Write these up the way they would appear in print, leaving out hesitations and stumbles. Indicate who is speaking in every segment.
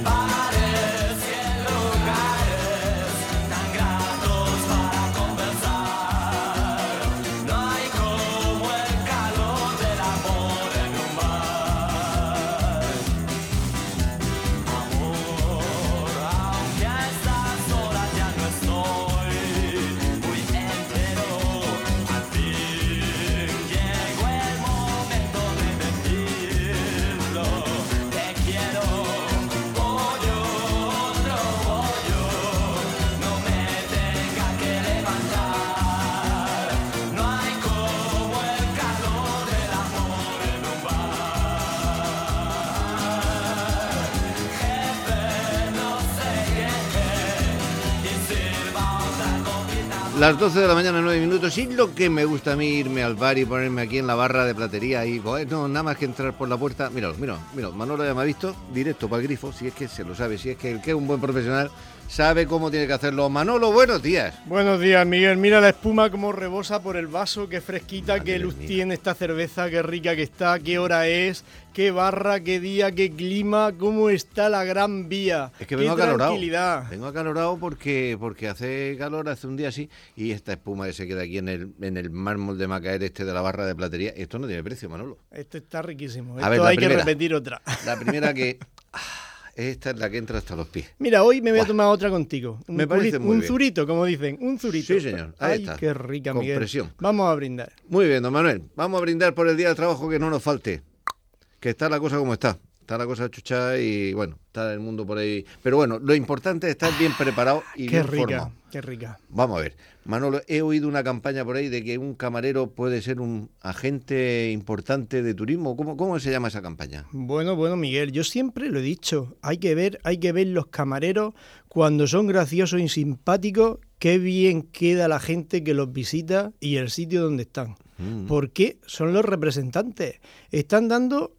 Speaker 1: Las 12 de la mañana, 9 minutos, y lo que me gusta a mí irme al bar y ponerme aquí en la barra de platería y no, nada más que entrar por la puerta. Míralo, Manolo ya me ha visto, directo para el grifo, si es que se lo sabe, si es que el que es un buen profesional sabe cómo tiene que hacerlo. Manolo, buenos días.
Speaker 2: Buenos días, Miguel. Mira la espuma como rebosa por el vaso, qué fresquita,
Speaker 1: Madre
Speaker 2: qué luz
Speaker 1: mía.
Speaker 2: tiene esta cerveza, qué rica que está, qué hora es, qué barra, qué día, qué clima, cómo está la Gran Vía.
Speaker 1: Es que
Speaker 2: qué
Speaker 1: vengo acalorado.
Speaker 2: tranquilidad.
Speaker 1: Vengo acalorado porque hace calor, hace un día así, y esta espuma que se queda aquí en el mármol de Macaer de la barra de platería, esto no tiene precio, Manolo.
Speaker 2: Esto está riquísimo.
Speaker 1: A ver,
Speaker 2: Esto
Speaker 1: la
Speaker 2: hay
Speaker 1: primera.
Speaker 2: que repetir otra.
Speaker 1: La primera que... esta es la que entra hasta los pies.
Speaker 2: Mira, hoy me voy a
Speaker 1: Buah.
Speaker 2: tomar otra contigo.
Speaker 1: Me parece muy
Speaker 2: un
Speaker 1: bien.
Speaker 2: zurito, como dicen, un zurito.
Speaker 1: Sí, señor. Ahí
Speaker 2: Ay,
Speaker 1: está.
Speaker 2: qué rica,
Speaker 1: Con
Speaker 2: Miguel.
Speaker 1: presión.
Speaker 2: Vamos a brindar.
Speaker 1: Muy bien, don Manuel. Vamos a brindar por el día del trabajo, que no nos falte. Que está la cosa como está. Está la cosa chuchada y, bueno, está el mundo por ahí. Pero bueno, lo importante es estar bien preparado y
Speaker 2: Qué
Speaker 1: bien
Speaker 2: rica,
Speaker 1: formado.
Speaker 2: qué rica.
Speaker 1: Vamos a ver. Manolo, he oído una campaña por ahí de que un camarero puede ser un agente importante de turismo. ¿Cómo se llama esa campaña?
Speaker 2: Bueno, Miguel, yo siempre lo he dicho, hay que ver los camareros cuando son graciosos y simpáticos, qué bien queda la gente que los visita y el sitio donde están. Porque son los representantes, están dando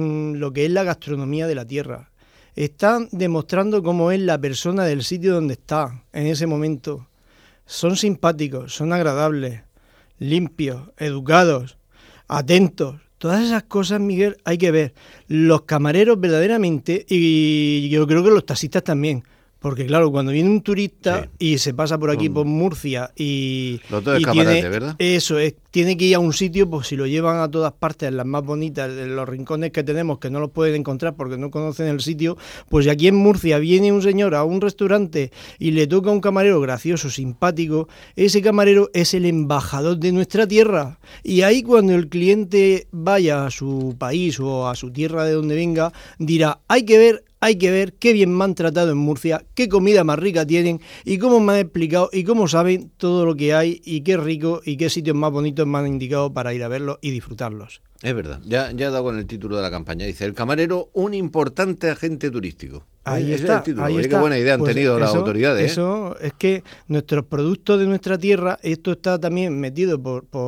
Speaker 2: lo que es la gastronomía de la tierra, están demostrando cómo es la persona del sitio donde está en ese momento. Son simpáticos, son agradables, limpios, educados, atentos. Todas esas cosas, Miguel, hay que ver. Los camareros verdaderamente, y yo creo que los taxistas también. Porque claro, cuando viene un turista y se pasa por aquí, por Murcia, y
Speaker 1: Los dos escaparates, ¿verdad?
Speaker 2: Eso es, tiene que ir a un sitio, pues si lo llevan a todas partes, las más bonitas, de los rincones que tenemos, que no los pueden encontrar porque no conocen el sitio, pues si aquí en Murcia viene un señor a un restaurante y le toca a un camarero gracioso, simpático, ese camarero es el embajador de nuestra tierra. Y ahí cuando el cliente vaya a su país o a su tierra de donde venga, dirá, hay que ver qué bien me han tratado en Murcia, qué comida más rica tienen y cómo me han explicado y cómo saben todo lo que hay y qué rico y qué sitios más bonitos me han indicado para ir a verlos y disfrutarlos.
Speaker 1: Es verdad, ya he dado con el título de la campaña. Dice, el camarero, un importante agente turístico.
Speaker 2: Ahí
Speaker 1: Ese
Speaker 2: está,
Speaker 1: es el título.
Speaker 2: ahí
Speaker 1: Oye,
Speaker 2: está.
Speaker 1: qué buena idea han
Speaker 2: Pues
Speaker 1: tenido las
Speaker 2: eso,
Speaker 1: autoridades.
Speaker 2: Eso es que nuestros productos de nuestra tierra, esto está también metido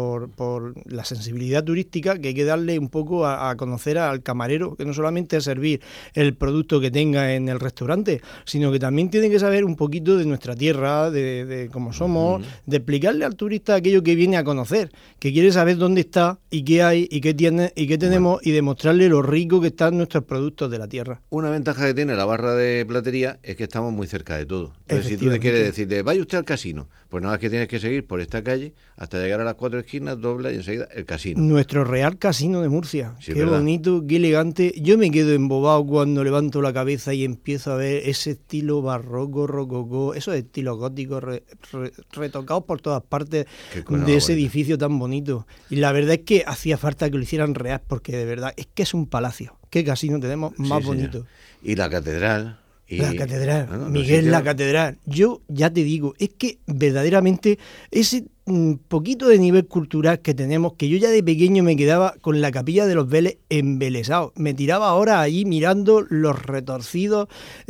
Speaker 2: por la sensibilidad turística, que hay que darle un poco a conocer al camarero, que no solamente es servir el producto que tenga en el restaurante, sino que también tiene que saber un poquito de nuestra tierra, de cómo somos, de explicarle al turista aquello que viene a conocer, que quiere saber dónde está y qué hay y qué tiene y qué tenemos, y demostrarle lo rico que están nuestros productos de la tierra.
Speaker 1: Una ventaja que tiene la barra de platería es que estamos muy cerca de todo. Entonces, si tú le quieres decirle, vaya usted al casino, pues nada más que tienes que seguir por esta calle hasta llegar a las 4 esquinas, dobla y enseguida el casino.
Speaker 2: Nuestro Real Casino de Murcia.
Speaker 1: Sí,
Speaker 2: qué
Speaker 1: ¿verdad?
Speaker 2: bonito, qué elegante. Yo me quedo embobado cuando levanto la cabeza y empiezo a ver ese estilo barroco, rococó, esos estilos góticos retocados por todas partes
Speaker 1: Qué cosa
Speaker 2: de ese
Speaker 1: bonita.
Speaker 2: edificio tan bonito. Y la verdad es que hacía falta que lo hicieran real, porque de verdad es que es un palacio. ¿Qué casino tenemos más
Speaker 1: Sí,
Speaker 2: bonito?
Speaker 1: señor. Y la catedral.
Speaker 2: La catedral,
Speaker 1: bueno, los
Speaker 2: Miguel,
Speaker 1: sitios-
Speaker 2: la catedral. Yo ya te digo, es que verdaderamente ese poquito de nivel cultural que tenemos, que yo ya de pequeño me quedaba con la capilla de los Vélez embelesado. Me tiraba ahora allí mirando los retorcidos,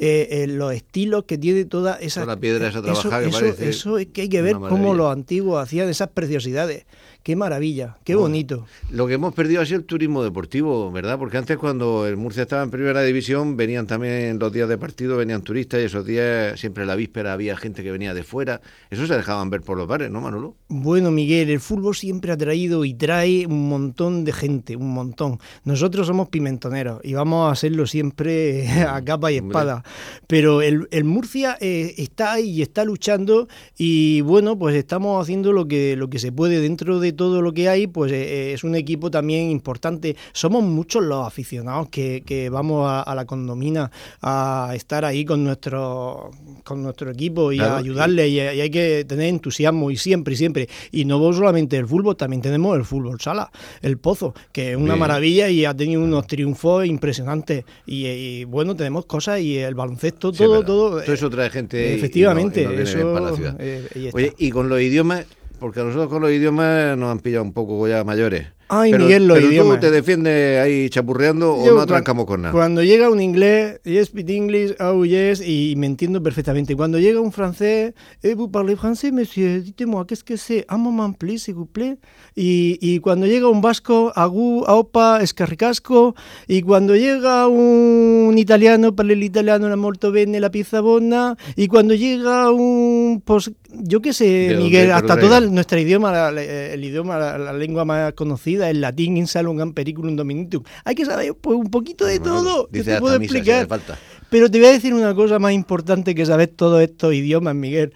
Speaker 2: los estilos que tiene toda esa...
Speaker 1: Toda la piedra esa trabajada que parece
Speaker 2: Eso es que hay que ver
Speaker 1: una
Speaker 2: cómo
Speaker 1: maravilla.
Speaker 2: los antiguos hacían esas preciosidades. Qué maravilla, qué
Speaker 1: Bueno,
Speaker 2: bonito.
Speaker 1: Lo que hemos perdido ha sido el turismo deportivo, ¿verdad? Porque antes, cuando el Murcia estaba en primera división, venían también los días de partido, venían turistas, y esos días, siempre en la víspera, había gente que venía de fuera. Eso se dejaban ver por los bares, ¿no, Manolo?
Speaker 2: Bueno, Miguel, el fútbol siempre ha traído y trae un montón de gente, un montón. Nosotros somos pimentoneros y vamos a hacerlo siempre a capa y espada. Pero el Murcia está ahí y está luchando y bueno, pues estamos haciendo lo que se puede dentro de todo lo que hay, pues es un equipo también importante. Somos muchos los aficionados que vamos a la condomina a estar ahí con nuestro equipo y claro, a ayudarle y hay que tener entusiasmo y siempre. Y no solamente el fútbol, también tenemos el fútbol sala, el Pozo, que es una maravilla y ha tenido unos triunfos impresionantes. Y bueno, tenemos cosas y el baloncesto, todo.
Speaker 1: Todo eso trae gente.
Speaker 2: Efectivamente.
Speaker 1: Y no eso, bien para la ciudad. Oye, y con los idiomas, porque a nosotros con los idiomas nos han pillado un poco ya mayores.
Speaker 2: Ay, Miguel, los idiomas.
Speaker 1: ¿Tú te defiendes ahí chapurreando o no atrancamos con nada?
Speaker 2: Cuando llega un inglés, yes, speak English, oh yes, y me entiendo perfectamente. Cuando llega un francés, vous parlez français, monsieur, dites-moi, qu'est-ce que c'est? Un moment, please, s'il vous plaît. Y cuando llega un vasco, agu, aupa, escarricasco. Y cuando llega un italiano, parle l'italiano, la molto bene, la pizza buona. Y cuando llega un... Pues, yo qué sé, Miguel, hasta toda nuestra idioma, el idioma, la lengua más conocida, el latín, in salungam periculum dominitum. Hay que saber pues, un poquito de todo. Yo te puedo explicar. Pero te voy a decir una cosa más importante que saber todos estos idiomas, Miguel.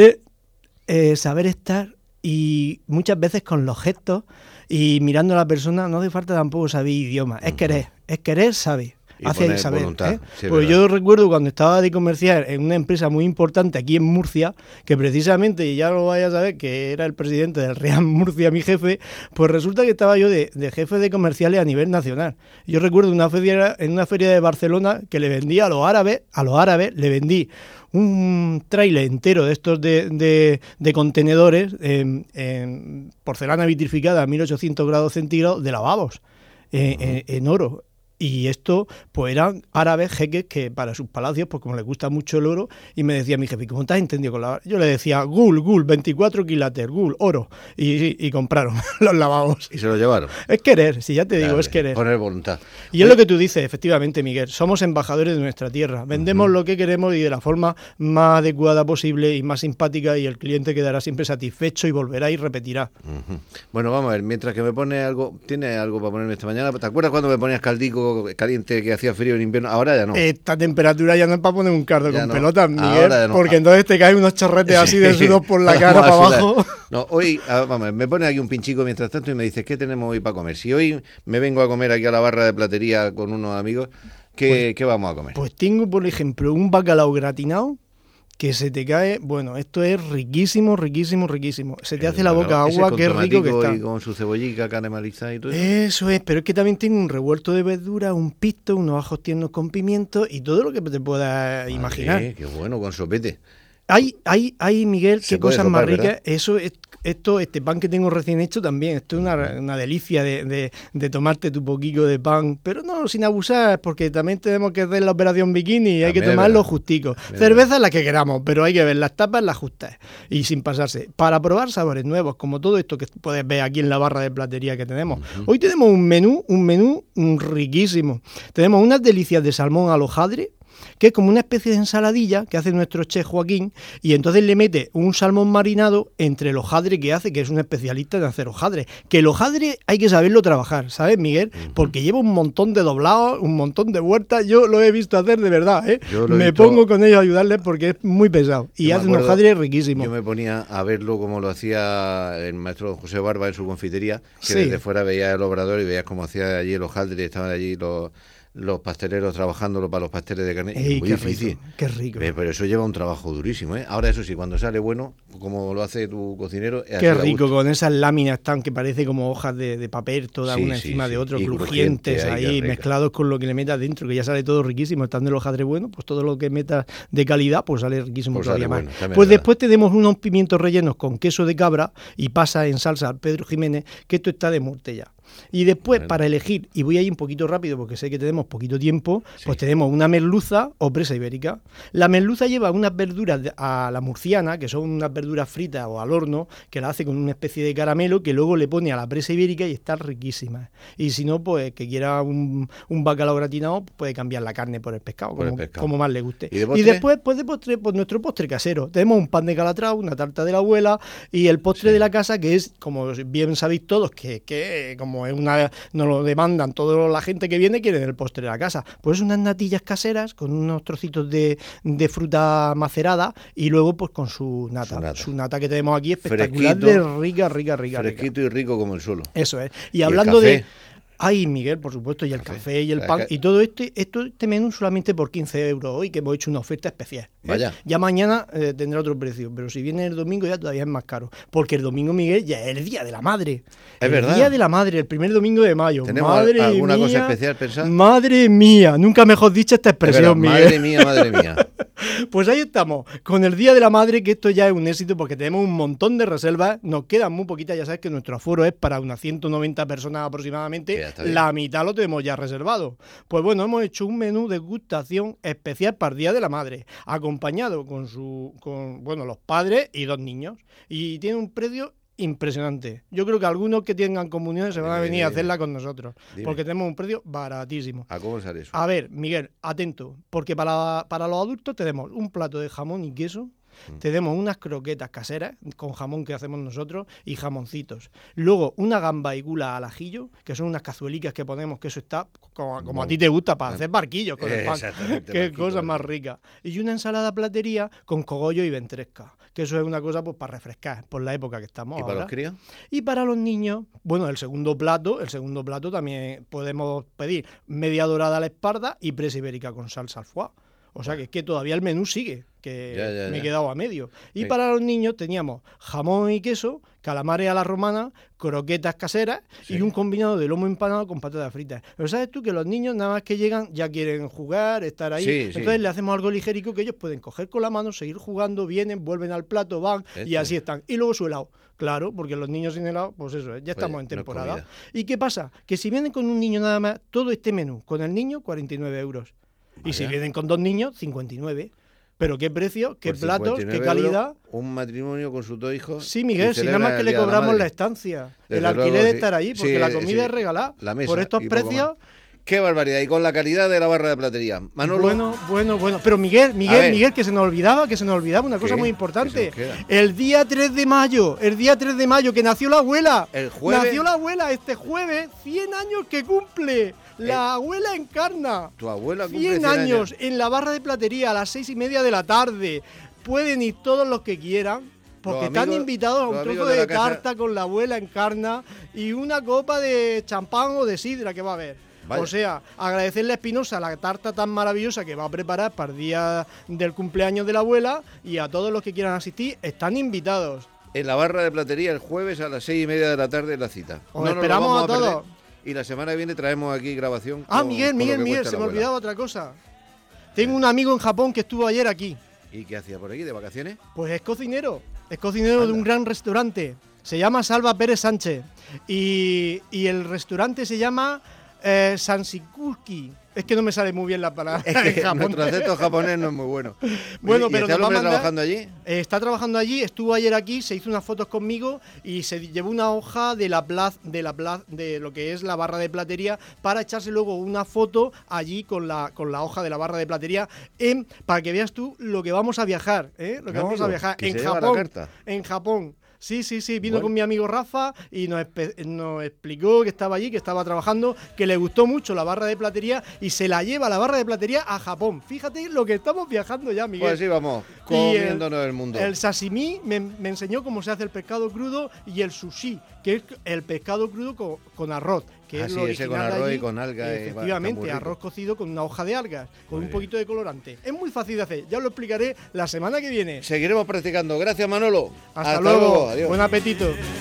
Speaker 2: Saber estar y muchas veces con los gestos y mirando a la persona no hace falta tampoco saber idioma. Es querer saber. Hace saber, voluntad, sí, pues yo recuerdo cuando estaba de comercial en una empresa muy importante aquí en Murcia, que precisamente, y ya lo vayas a saber, que era el presidente del Real Murcia, mi jefe, pues resulta que estaba yo de jefe de comerciales a nivel nacional. Yo recuerdo en una feria de Barcelona que le vendí a los árabes le vendí un tráiler entero de estos de contenedores en porcelana vitrificada a 1800 grados centígrados de lavabos en oro. Y esto, pues eran árabes, jeques, que para sus palacios, pues como les gusta mucho el oro, y me decía mi jefe, ¿cómo te has entendido con la...? Yo le decía, gul, 24 quilates, gul, oro, y compraron los lavabos.
Speaker 1: ¿Y se lo llevaron?
Speaker 2: Es querer, si ya te digo, es querer.
Speaker 1: Poner voluntad.
Speaker 2: Y es lo que tú dices, efectivamente, Miguel, somos embajadores de nuestra tierra, vendemos lo que queremos y de la forma más adecuada posible y más simpática, y el cliente quedará siempre satisfecho y volverá y repetirá.
Speaker 1: Bueno, vamos a ver, mientras que me pone algo, ¿tienes algo para ponerme esta mañana? ¿Te acuerdas cuando me ponías caldico caliente que hacía frío en invierno? Ahora ya no.
Speaker 2: Esta temperatura ya no es para poner un cardo con pelotas, Miguel,
Speaker 1: no.
Speaker 2: Porque entonces te caen unos chorretes así de sudor por la cara para abajo.
Speaker 1: No, hoy, vamos, me pone aquí un pinchico mientras tanto y me dice, ¿qué tenemos hoy para comer? Si hoy me vengo a comer aquí a la barra de platería con unos amigos, ¿qué vamos a comer?
Speaker 2: Pues tengo, por ejemplo, un bacalao gratinado que se te cae, bueno, esto es riquísimo. Se te hace la boca agua, qué rico que está.
Speaker 1: Y con su cebollica caramelizada y todo eso.
Speaker 2: Eso es, pero es que también tengo un revuelto de verduras, un pisto, unos ajos tiernos con pimiento y todo lo que te puedas imaginar.
Speaker 1: Qué bueno, con sopete.
Speaker 2: Hay, Miguel, qué cosas más ricas. ¿Verdad? Eso es... Este pan que tengo recién hecho también, esto es una delicia de tomarte tu poquito de pan, pero no sin abusar, porque también tenemos que hacer la operación bikini y hay que tomarlo justico. Cerveza la que queramos, pero hay que ver las tapas, las justas y sin pasarse. Para probar sabores nuevos, como todo esto que puedes ver aquí en la barra de platería que tenemos. Hoy tenemos un menú riquísimo. Tenemos unas delicias de salmón al hojaldre, que es como una especie de ensaladilla que hace nuestro chef Joaquín, y entonces le mete un salmón marinado entre el hojaldre que hace, que es un especialista en hacer hojaldre. Que el hojaldre hay que saberlo trabajar, ¿sabes, Miguel? Porque lleva un montón de doblados, un montón de vueltas. Yo lo he visto hacer de verdad, ¿eh? Me pongo con ellos a ayudarles porque es muy pesado y hace un hojaldre riquísimo.
Speaker 1: Yo me ponía a verlo como lo hacía el maestro José Barba en su confitería, que desde fuera veía el obrador y veías cómo hacía allí el hojaldre, estaban allí los pasteleros trabajándolo para los pasteles de carne.
Speaker 2: Muy difícil. Qué rico.
Speaker 1: Pero eso lleva un trabajo durísimo, ¿eh? Ahora, eso sí, cuando sale bueno, como lo hace tu cocinero...
Speaker 2: Qué rico, con esas láminas tan que parece como hojas de papel, todas una encima de otra, crujientes ahí, mezclados con lo que le metas dentro, que ya sale todo riquísimo. Estando el hojaldre bueno, pues todo lo que metas de calidad, pues sale riquísimo pues todavía más. Bueno, pues después tenemos unos pimientos rellenos con queso de cabra y pasa en salsa Pedro Jiménez, que esto está de muerte ya. Y después, para elegir, y voy a ir un poquito rápido porque sé que tenemos poquito tiempo, pues tenemos una merluza o presa ibérica. La merluza lleva unas verduras a la murciana, que son unas verduras fritas o al horno, que la hace con una especie de caramelo que luego le pone a la presa ibérica y está riquísima. Y si no, pues que quiera un bacalao gratinado, puede cambiar la carne por el pescado, como más le guste.
Speaker 1: ¿Y
Speaker 2: después, pues de postre, pues nuestro postre casero. Tenemos un pan de Calatrava, una tarta de la abuela y el postre de la casa, que es, como bien sabéis todos, que como es nos lo demandan toda la gente que viene, quieren el postre de la casa. Pues unas natillas caseras con unos trocitos de fruta macerada y luego pues con su nata. Su nata que tenemos aquí espectacular, de rica.
Speaker 1: Fresquito y rico como el suelo.
Speaker 2: Eso es. Y hablando de... Ay, Miguel, por supuesto, y el café y el pan, y todo este menú solamente por 15 euros hoy, que hemos hecho una oferta especial.
Speaker 1: Vaya.
Speaker 2: Ya mañana tendrá otro precio, pero si viene el domingo ya todavía es más caro, porque el domingo, Miguel, ya es el Día de la Madre.
Speaker 1: Es verdad.
Speaker 2: El Día de la Madre, el primer domingo de mayo.
Speaker 1: ¿Tenemos alguna cosa especial pensada?
Speaker 2: Madre mía, nunca mejor dicha esta expresión, Miguel.
Speaker 1: Madre mía.
Speaker 2: Pues ahí estamos, con el Día de la Madre, que esto ya es un éxito porque tenemos un montón de reservas, nos quedan muy poquitas, ya sabes que nuestro aforo es para unas 190 personas aproximadamente, la mitad lo tenemos ya reservado. Pues bueno, hemos hecho un menú de degustación especial para el Día de la Madre, acompañado con los padres y 2 niños, y tiene un precio impresionante. Yo creo que algunos que tengan comuniones se van a venir a hacerla con nosotros, porque tenemos un precio baratísimo.
Speaker 1: ¿A cómo sale eso?
Speaker 2: A ver, Miguel, atento, porque para los adultos tenemos un plato de jamón y queso, tenemos unas croquetas caseras con jamón que hacemos nosotros y jamoncitos. Luego una gamba y gula al ajillo, que son unas cazuelicas que ponemos, que eso está como a ti te gusta, para hacer barquillos con el pan. Qué cosa más rica. Y una ensalada platería con cogollo y ventresca, que eso es una cosa pues para refrescar por la época que estamos ahora.
Speaker 1: ¿Y para los críos?
Speaker 2: Y para los niños, bueno, el segundo plato también podemos pedir media dorada a la espalda y presa ibérica con salsa al foie. O sea que es que todavía el menú sigue, que me he quedado a medio. Y para los niños teníamos jamón y queso, calamares a la romana, croquetas caseras y un combinado de lomo empanado con patatas fritas. Pero sabes tú que los niños nada más que llegan ya quieren jugar, estar ahí. Entonces le hacemos algo ligerico que ellos pueden coger con la mano, seguir jugando, vienen, vuelven al plato, van y así están. Y luego su helado. Claro, porque los niños sin helado, pues eso, ya estamos en temporada. No. ¿Y qué pasa? Que si vienen con un niño nada más, todo este menú, con el niño, 49 euros. Vaya. Y si vienen con 2 niños, 59. Pero qué precio, qué platos, qué calidad.
Speaker 1: Un matrimonio con sus 2 hijos.
Speaker 2: Sí, Miguel, si nada más que le cobramos la estancia, el alquiler de estar ahí, porque la comida es regalada.
Speaker 1: La mesa,
Speaker 2: por estos precios.
Speaker 1: Qué barbaridad, y con la calidad de la barra de platería. Manolo.
Speaker 2: Bueno. Pero Miguel, que se nos olvidaba una cosa muy importante. El día 3 de mayo, que nació la abuela.
Speaker 1: El jueves.
Speaker 2: Nació la abuela este jueves, 100 años que cumple. La abuela encarna.
Speaker 1: Tu abuela cumple
Speaker 2: 100 años en la barra de platería a las 6:30 de la tarde. Pueden ir todos los que quieran. Porque están invitados a un trozo de tarta con la abuela encarna y una copa de champán o de sidra que va a haber. Vaya. O sea, agradecerle a Espinosa la tarta tan maravillosa que va a preparar para el día del cumpleaños de la abuela, y a todos los que quieran asistir están invitados.
Speaker 1: En la barra de platería el jueves a las 6:30 de la tarde la cita.
Speaker 2: Os esperamos a todos.
Speaker 1: Y la semana que viene traemos aquí grabación.
Speaker 2: Miguel, se me olvidaba otra cosa. Tengo un amigo en Japón que estuvo ayer aquí.
Speaker 1: ¿Y qué hacía por aquí, de vacaciones?
Speaker 2: Pues es cocinero de un gran restaurante. Se llama Salva Pérez Sánchez. Y el restaurante se llama Sansikuki. Es que no me sale muy bien la palabra.
Speaker 1: Es que nuestro acento japonés no es muy bueno.
Speaker 2: Bueno,
Speaker 1: ¿Y
Speaker 2: pero
Speaker 1: este hombre trabajando allí?
Speaker 2: Está trabajando allí, estuvo ayer aquí, se hizo unas fotos conmigo y se llevó una hoja de lo que es la barra de platería para echarse luego una foto allí con la hoja de la barra de platería para que veas tú lo que vamos a viajar, vamos a viajar en Japón. Sí, vino con mi amigo Rafa y nos explicó que estaba allí, que estaba trabajando, que le gustó mucho la barra de platería y se la lleva la barra de platería a Japón. Fíjate lo que estamos viajando ya, Miguel.
Speaker 1: Pues sí, vamos, comiéndonos el mundo.
Speaker 2: El sashimi me enseñó cómo se hace el pescado crudo, y el sushi, que es el pescado crudo con arroz. Que es lo
Speaker 1: ese con arroz allí, y con algas.
Speaker 2: Efectivamente, arroz cocido con una hoja de algas, con un poquito de colorante. Es muy fácil de hacer, ya os lo explicaré la semana que viene.
Speaker 1: Seguiremos practicando. Gracias, Manolo.
Speaker 2: Hasta luego. Adiós. Buen apetito.